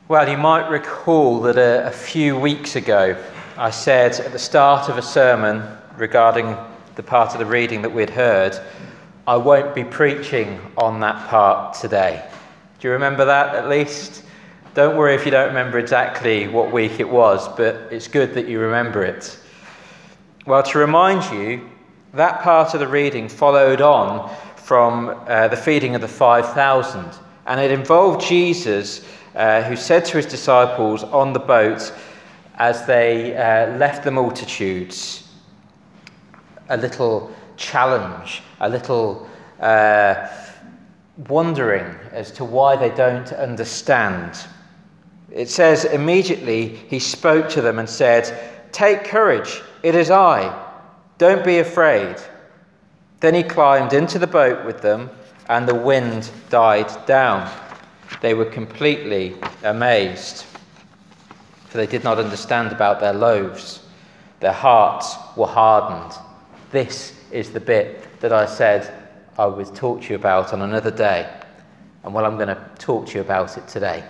Well, you might recall that a few weeks ago I said at the start of a sermon regarding the part of the reading that we'd heard, I won't be preaching on that part today. Do you remember that at least? Don't worry if you don't remember exactly what week it was, but it's good that you remember it. Well, to remind you, that part of the reading followed on from the feeding of the 5,000, and it involved Jesus who said to his disciples on the boat as they left the multitudes, a little challenge, a little wondering as to why they don't understand. It says, immediately he spoke to them and said, "Take courage, it is I, don't be afraid." Then he climbed into the boat with them, and the wind died down. They were completely amazed, for they did not understand about their loaves. Their hearts were hardened. This is the bit that I said I would talk to you about on another day. And well, I'm going to talk to you about it today.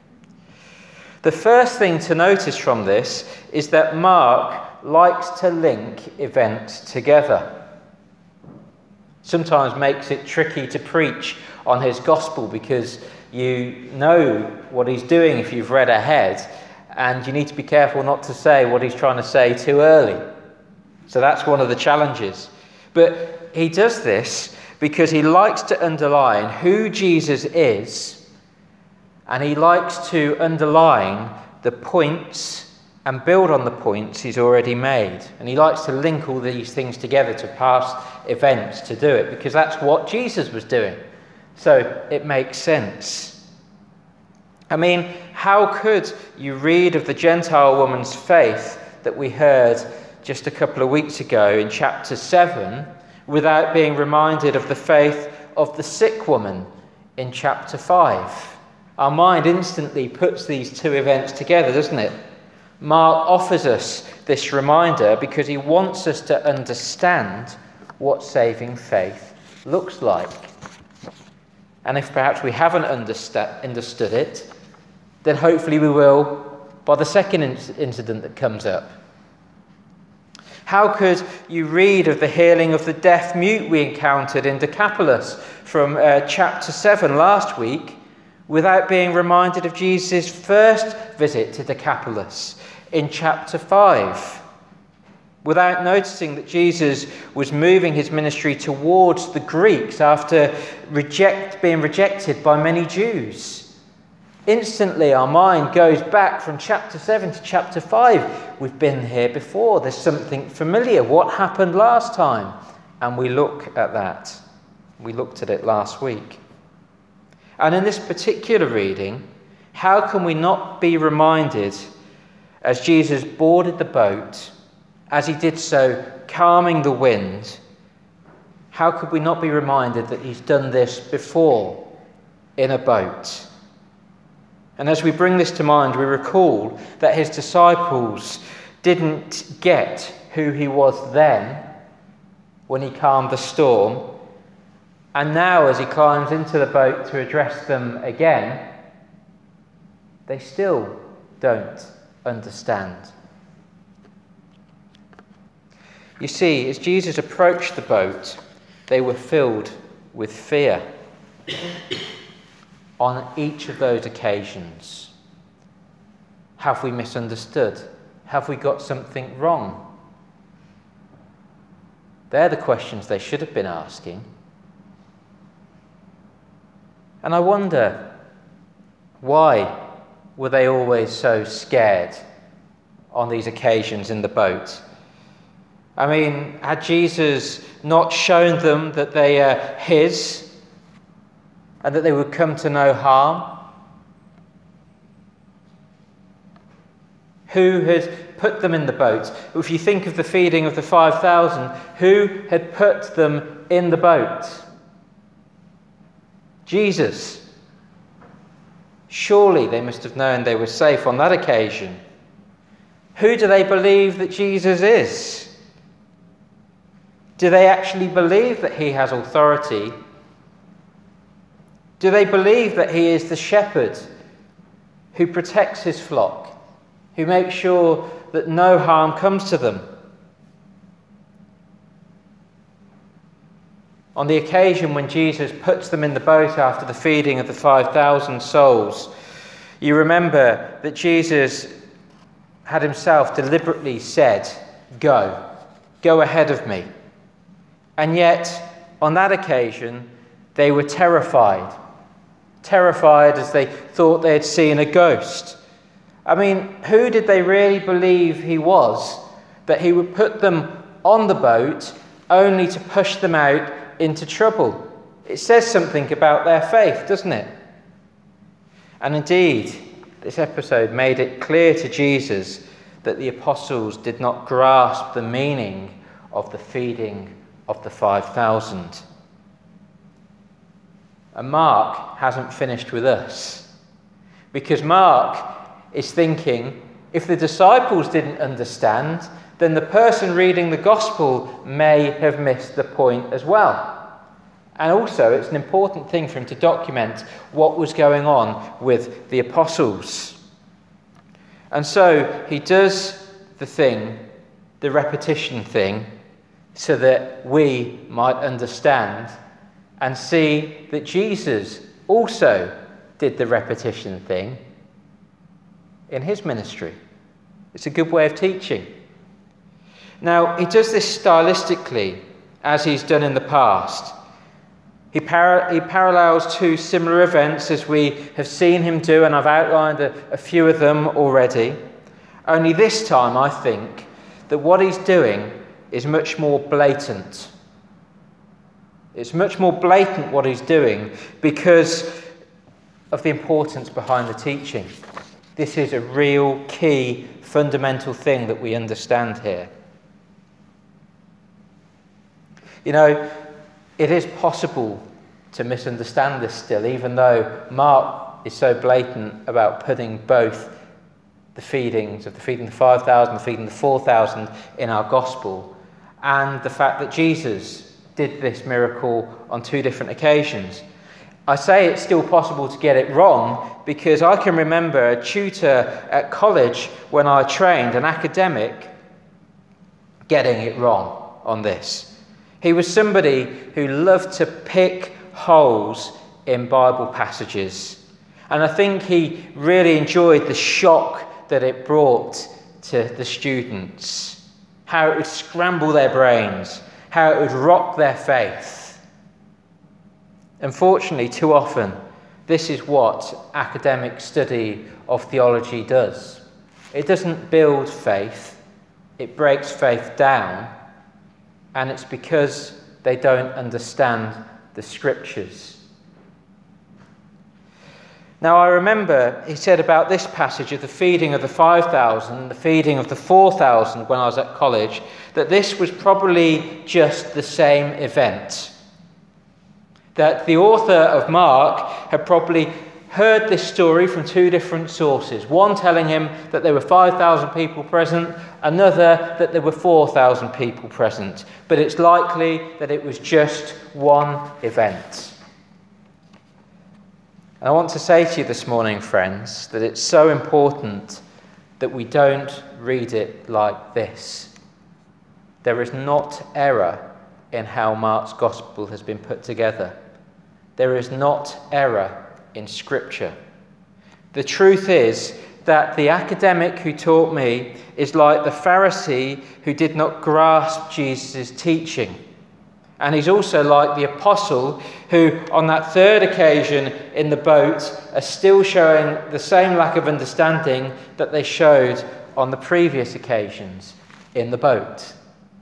The first thing to notice from this is that Mark likes to link events together. Sometimes makes it tricky to preach on his gospel because you know what he's doing if you've read ahead, and you need to be careful not to say what he's trying to say too early. So that's one of the challenges. But he does this because he likes to underline who Jesus is, and he likes to underline the points and build on the points he's already made. And he likes to link all these things together to past events to do it, because that's what Jesus was doing. So it makes sense. I mean, how could you read of the Gentile woman's faith that we heard just a couple of weeks ago in chapter 7 without being reminded of the faith of the sick woman in chapter 5? Our mind instantly puts these two events together, doesn't it? Mark offers us this reminder because he wants us to understand what saving faith looks like. And if perhaps we haven't understood it, then hopefully we will by the second incident that comes up. How could you read of the healing of the deaf mute we encountered in Decapolis from chapter 7 last week without being reminded of Jesus' first visit to Decapolis in chapter 5? Without noticing that Jesus was moving his ministry towards the Greeks after being rejected by many Jews. Instantly our mind goes back from chapter 7 to chapter 5. We've been here before. There's something familiar. What happened last time? And we look at that. We looked at it last week. And in this particular reading, how can we not be reminded as Jesus boarded the boat, as he did so, calming the wind, how could we not be reminded that he's done this before in a boat? And as we bring this to mind, we recall that his disciples didn't get who he was then when he calmed the storm. And now as he climbs into the boat to address them again, they still don't understand. You see, as Jesus approached the boat, they were filled with fear. On each of those occasions, have we misunderstood? Have we got something wrong? They're the questions they should have been asking. And I wonder, why were they always so scared on these occasions in the boat? I mean, had Jesus not shown them that they are his and that they would come to no harm? Who had put them in the boat? If you think of the feeding of the 5,000, who had put them in the boat? Jesus. Surely they must have known they were safe on that occasion. Who do they believe that Jesus is? Do they actually believe that he has authority? Do they believe that he is the shepherd who protects his flock, who makes sure that no harm comes to them. On the occasion when Jesus puts them in the boat after the feeding of the 5,000 souls, you remember that Jesus had himself deliberately said, go ahead of me. And yet, on that occasion, they were terrified as they thought they had seen a ghost. I mean, who did they really believe he was, that he would put them on the boat only to push them out into trouble? It says something about their faith, doesn't it? And indeed, this episode made it clear to Jesus that the apostles did not grasp the meaning of the feeding of the 5,000. And Mark hasn't finished with us, because Mark is thinking, if the disciples didn't understand, then the person reading the gospel may have missed the point as well. And also, it's an important thing for him to document what was going on with the apostles. And so he does the repetition thing, so that we might understand and see that Jesus also did the repetition thing in his ministry. It's a good way of teaching. Now, he does this stylistically, as he's done in the past. He parallels two similar events as we have seen him do, and I've outlined a few of them already. Only this time, I think, that what he's doing is much more blatant. It's much more blatant what he's doing because of the importance behind the teaching. This is a real key, fundamental thing that we understand here. You know, it is possible to misunderstand this still, even though Mark is so blatant about putting both the feeding of the 5,000, the feeding of the 4,000 in our gospel, and the fact that Jesus did this miracle on two different occasions. I say it's still possible to get it wrong because I can remember a tutor at college when I trained, an academic, getting it wrong on this. He was somebody who loved to pick holes in Bible passages. And I think he really enjoyed the shock that it brought to the students, how it would scramble their brains, how it would rock their faith. Unfortunately, too often, this is what academic study of theology does. It doesn't build faith, it breaks faith down, and it's because they don't understand the scriptures. Now, I remember he said about this passage of the feeding of the 5,000, the feeding of the 4,000 when I was at college, that this was probably just the same event. That the author of Mark had probably heard this story from two different sources. One telling him that there were 5,000 people present, another that there were 4,000 people present. But it's likely that it was just one event. And I want to say to you this morning, friends, that it's so important that we don't read it like this. There is not error in how Mark's gospel has been put together. There is not error in Scripture. The truth is that the academic who taught me is like the Pharisee who did not grasp Jesus' teaching. And he's also like the apostle who, on that third occasion in the boat, are still showing the same lack of understanding that they showed on the previous occasions in the boat.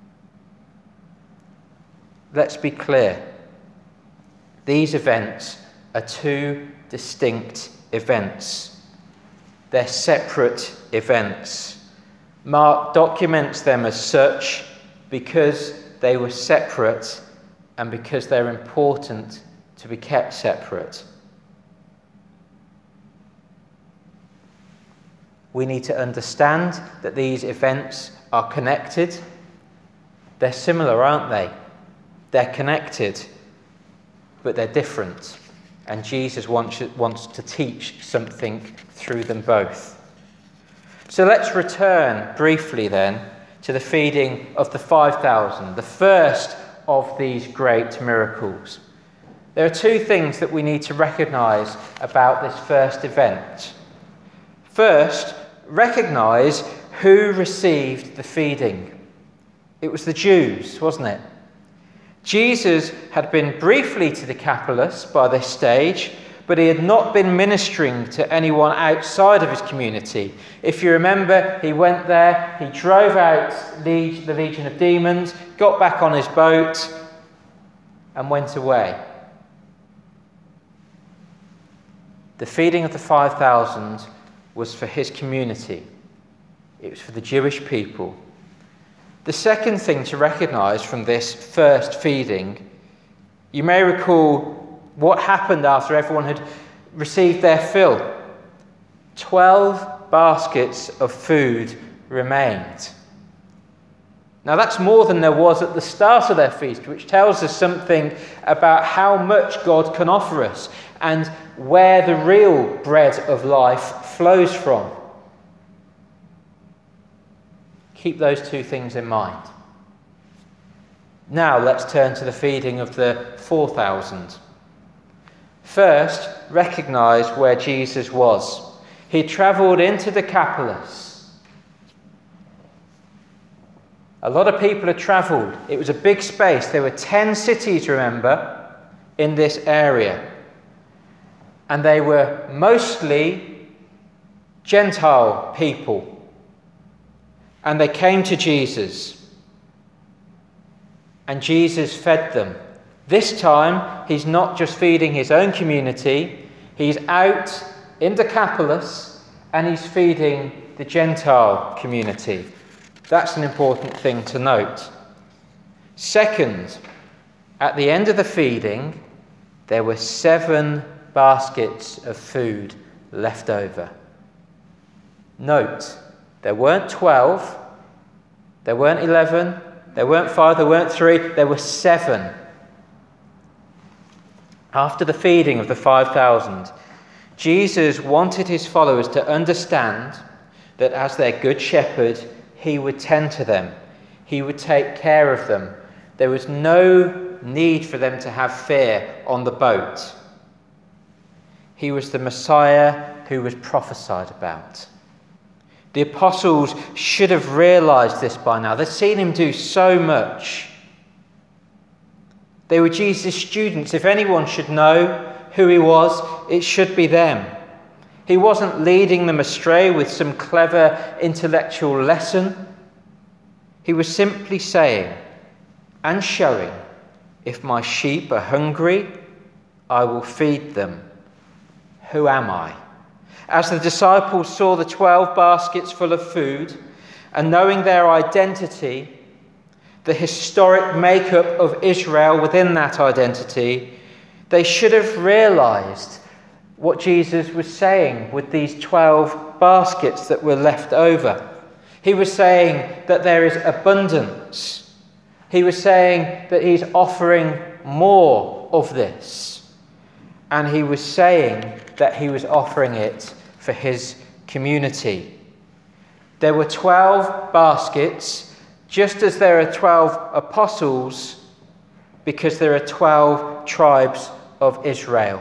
Let's be clear. These events are two distinct events. They're separate events. Mark documents them as such because they were separate and because they're important to be kept separate. We need to understand that these events are connected. They're similar, aren't they? They're connected, but they're different. And Jesus wants to teach something through them both. So let's return briefly then to the feeding of the 5,000, the first of these great miracles. There are two things that we need to recognise about this first event. First, recognise who received the feeding. It was the Jews, wasn't it? Jesus had been briefly to Decapolis by this stage, but he had not been ministering to anyone outside of his community. If you remember, he went there, he drove out the legion of demons, got back on his boat, and went away. The feeding of the 5,000 was for his community. It was for the Jewish people. The second thing to recognise from this first feeding, you may recall what happened after everyone had received their fill. 12 baskets of food remained. Now that's more than there was at the start of their feast, which tells us something about how much God can offer us and where the real bread of life flows from. Keep those two things in mind. Now let's turn to the feeding of the 4,000. First, recognise where Jesus was. He travelled into Decapolis. A lot of people had travelled. It was a big space. There were 10 cities, remember, in this area. And they were mostly Gentile people. And they came to Jesus. And Jesus fed them. This time, he's not just feeding his own community. He's out in Decapolis and he's feeding the Gentile community. That's an important thing to note. Second, at the end of the feeding, there were 7 baskets of food left over. Note, there weren't 12, there weren't 11, there weren't 5, there weren't 3, there were 7. After the feeding of the 5,000, Jesus wanted his followers to understand that as their good shepherd, he would tend to them. He would take care of them. There was no need for them to have fear on the boat. He was the Messiah who was prophesied about. The apostles should have realised this by now. They'd seen him do so much. They were Jesus' students. If anyone should know who he was, it should be them. He wasn't leading them astray with some clever intellectual lesson. He was simply saying and showing, if my sheep are hungry, I will feed them. Who am I? As the disciples saw the 12 baskets full of food, and knowing their identity, the historic makeup of Israel within that identity, they should have realised what Jesus was saying with these 12 baskets that were left over. He was saying that there is abundance. He was saying that he's offering more of this. And he was saying that he was offering it for his community. There were 12 baskets, just as there are 12 apostles, because there are 12 tribes of Israel.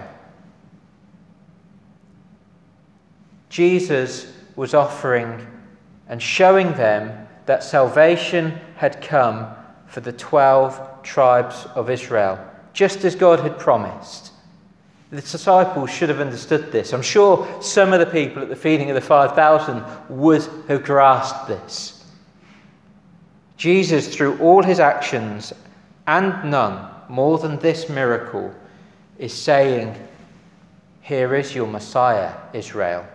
Jesus was offering and showing them that salvation had come for the 12 tribes of Israel, just as God had promised. The disciples should have understood this. I'm sure some of the people at the feeding of the 5,000 would have grasped this. Jesus, through all his actions, and none more than this miracle, is saying, here is your Messiah, Israel.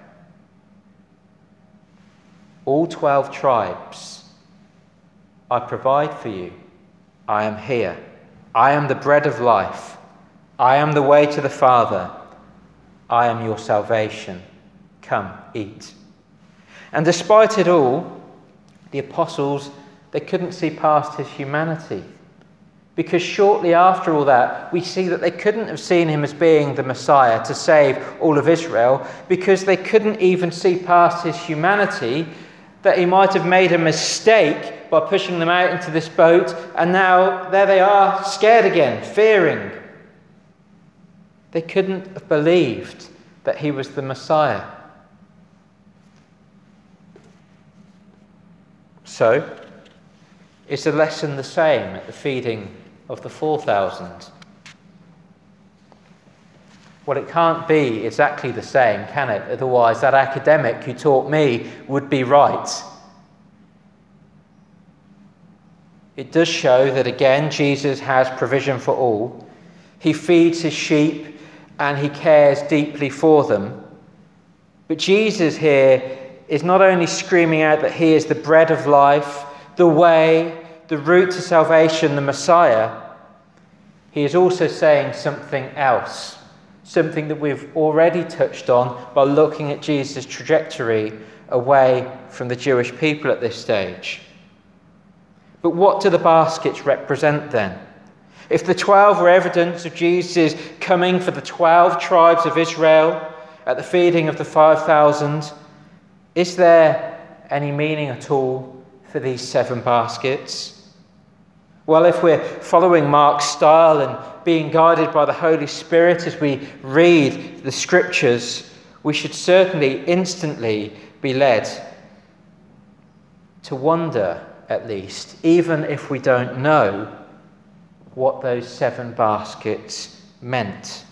All 12 tribes, I provide for you. I am here. I am the bread of life. I am the way to the Father. I am your salvation. Come, eat. And despite it all, the apostles, they couldn't see past his humanity. Because shortly after all that, we see that they couldn't have seen him as being the Messiah to save all of Israel, because they couldn't even see past his humanity, that he might have made a mistake by pushing them out into this boat, and now there they are, scared again, fearing. They couldn't have believed that he was the Messiah. So, is the lesson the same at the feeding of the 4,000? Well, it can't be exactly the same, can it? Otherwise, that academic who taught me would be right. It does show that, again, Jesus has provision for all. He feeds his sheep and he cares deeply for them. But Jesus here is not only screaming out that he is the bread of life, the way, the route to salvation, the Messiah. He is also saying something else, something that we've already touched on by looking at Jesus' trajectory away from the Jewish people at this stage. But what do the baskets represent then? If the 12 were evidence of Jesus coming for the 12 tribes of Israel at the feeding of the 5,000, is there any meaning at all for these 7 baskets? Well, if we're following Mark's style and being guided by the Holy Spirit as we read the Scriptures, we should certainly instantly be led to wonder, at least, even if we don't know, what those 7 baskets meant.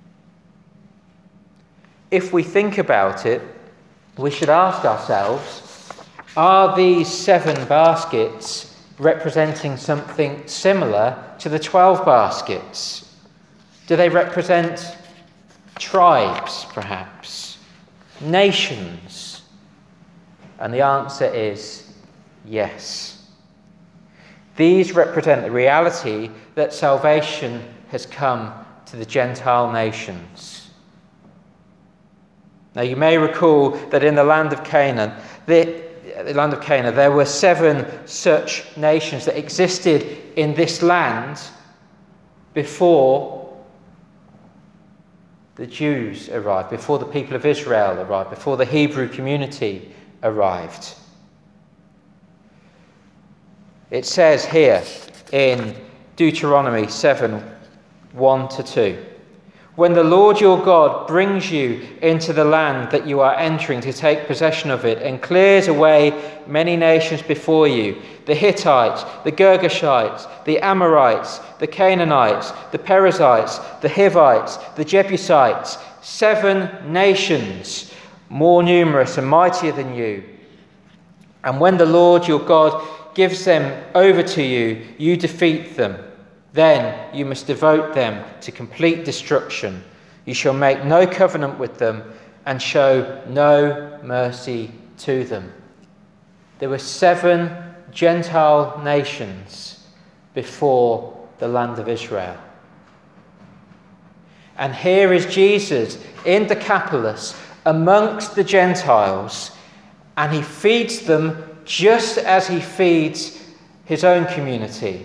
If we think about it, we should ask ourselves, are these 7 baskets representing something similar to the 12 baskets? Do they represent tribes, perhaps? Nations? And the answer is yes. These represent the reality that salvation has come to the Gentile nations. Now, you may recall that in the land of Canaan, there were 7 such nations that existed in this land before the Jews arrived, before the people of Israel arrived, before the Hebrew community arrived. It says here in Deuteronomy 7:1-2, when the Lord your God brings you into the land that you are entering to take possession of it and clears away many nations before you, the Hittites, the Girgashites, the Amorites, the Canaanites, the Perizzites, the Hivites, the Jebusites, 7 nations more numerous and mightier than you. And when the Lord your God gives them over to you, you defeat them. Then you must devote them to complete destruction. You shall make no covenant with them and show no mercy to them. There were 7 Gentile nations before the land of Israel. And here is Jesus in Decapolis amongst the Gentiles, and he feeds them just as he feeds his own community,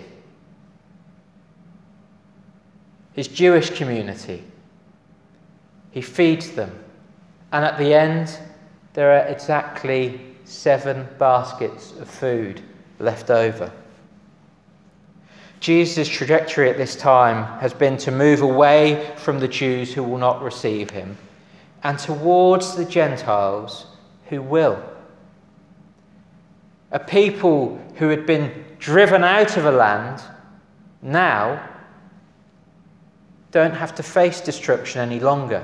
his Jewish community. He feeds them. And at the end, there are exactly 7 baskets of food left over. Jesus' trajectory at this time has been to move away from the Jews who will not receive him and towards the Gentiles who will. A people who had been driven out of a land now don't have to face destruction any longer.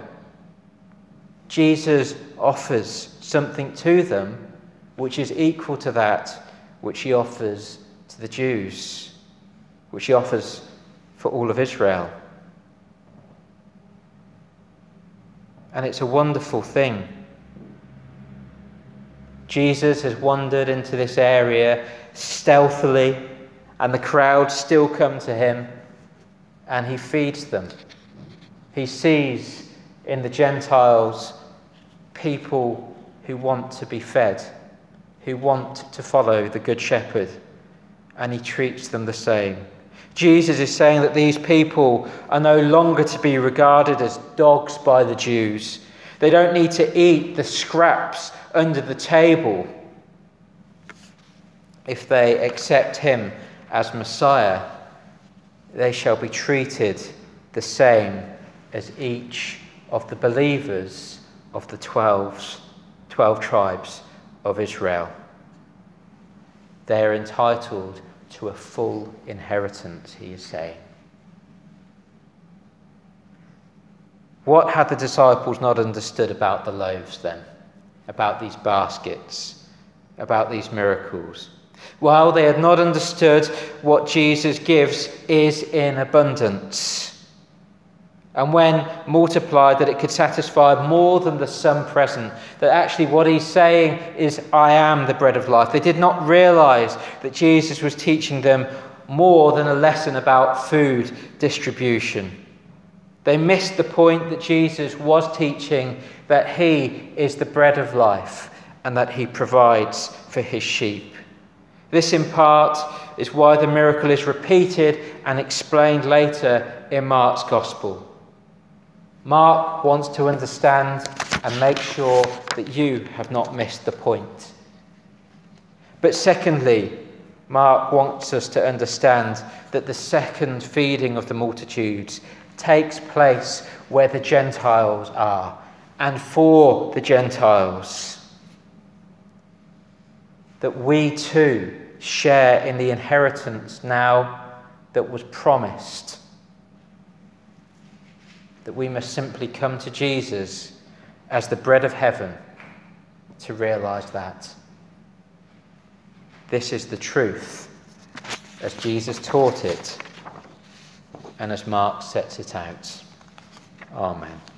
Jesus offers something to them which is equal to that which he offers to the Jews, which he offers for all of Israel. And it's a wonderful thing. Jesus has wandered into this area stealthily, and the crowds still come to him, and he feeds them. He sees in the Gentiles people who want to be fed, who want to follow the Good Shepherd, and he treats them the same. Jesus is saying that these people are no longer to be regarded as dogs by the Jews. They don't need to eat the scraps under the table if they accept him as Messiah. They shall be treated the same as each of the believers of the 12 tribes of Israel. They are entitled to a full inheritance, he is saying. What had the disciples not understood about the loaves then? About these baskets? About these miracles? Well, they had not understood what Jesus gives is in abundance. And when multiplied, that it could satisfy more than the sum present. That actually what he's saying is, I am the bread of life. They did not realize that Jesus was teaching them more than a lesson about food distribution. They missed the point that Jesus was teaching that he is the bread of life and that he provides for his sheep. This, in part, is why the miracle is repeated and explained later in Mark's Gospel. Mark wants to understand and make sure that you have not missed the point. But secondly, Mark wants us to understand that the second feeding of the multitudes takes place where the Gentiles are and for the Gentiles. That we too share in the inheritance now that was promised. That we must simply come to Jesus as the bread of heaven to realize that. This is the truth as Jesus taught it and as Mark sets it out. Amen.